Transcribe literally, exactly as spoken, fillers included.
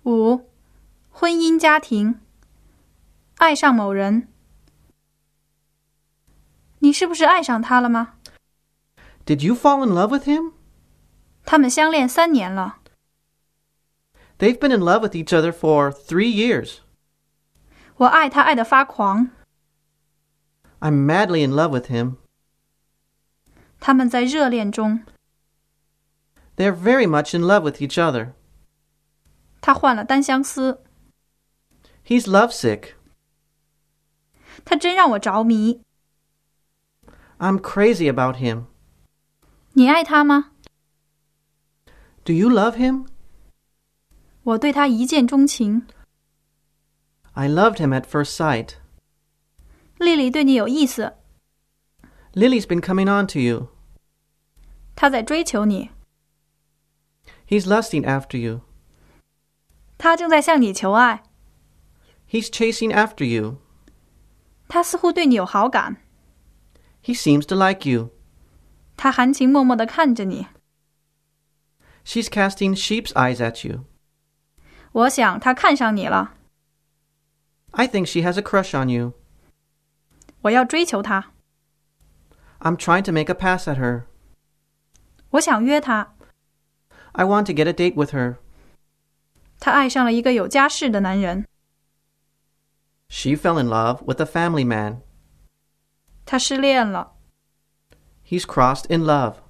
五、婚姻家庭，爱上某人。你是不是爱上他了吗？ Did you fall in love with him? 他们相恋三年了。 They've been in love with each other for three years. 我爱他爱得发狂。 I'm madly in love with him. 他们在热恋中。 They're very much in love with each other. 他患了单相思。 He's lovesick. 他真让我着迷。 I'm crazy about him. 你爱他吗？ Do you love him? 我对他一见钟情。 I loved him at first sight. 丽丽对你有意思。 Lily's been coming on to you. 他在追求你。 He's lusting after you. 他正在向你求爱。 He's chasing after you. 他似乎对你有好感。 He seems to like you. 他含情脉脉地看着你。 She's casting sheep's eyes at you. 我想他看上你了。 I think she has a crush on you. 我要追求他。 I'm trying to make a pass at her. 我想约他。 I want to get a date with her. 他爱上了一个有家室的男人。 She fell in love with a family man. 他失恋了。 He's crossed in love.